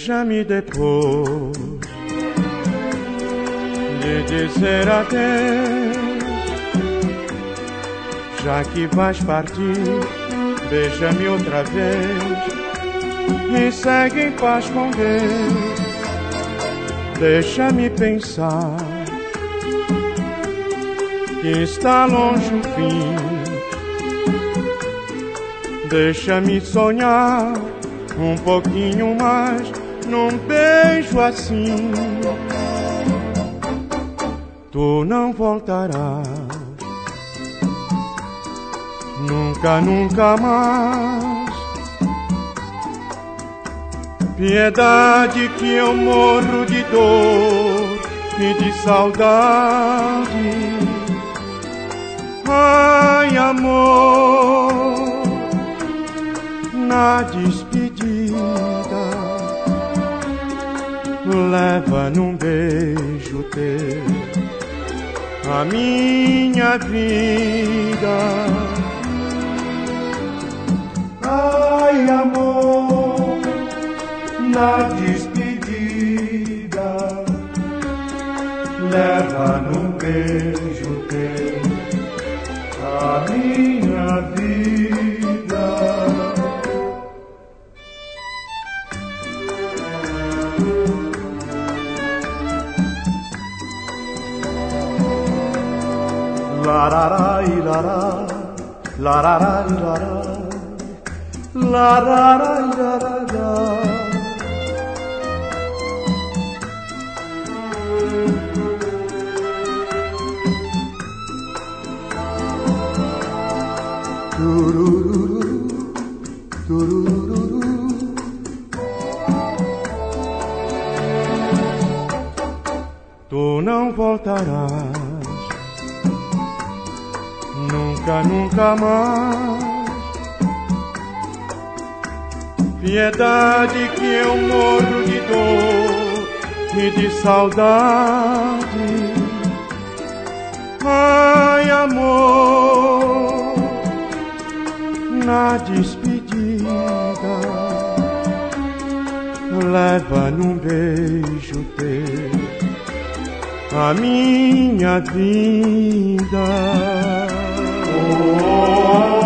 Deixa-me depois de dizer adeus, já que vais partir, beija-me outra vez e segue em paz com Deus. Deixa-me pensar que está longe o fim. Deixa-me sonhar um pouquinho mais num beijo assim. Tu não voltarás nunca, nunca mais. Piedade que eu morro de dor e de saudade. Ai, amor, na despedida, leva num beijo teu a minha vida. Ai, amor, na despedida, leva num beijo teu a minha vida. La-ra-ra-i, la-ra, la-ra-ra-i, la-ra, la-ra-ra-i, la-ra-ra. Turururu, turururu. Tu não voltarás nunca, nunca mais. Piedade que eu morro de dor e de saudade. Ai, amor, na despedida, leva num beijo teu a minha vida. Oh, oh, oh.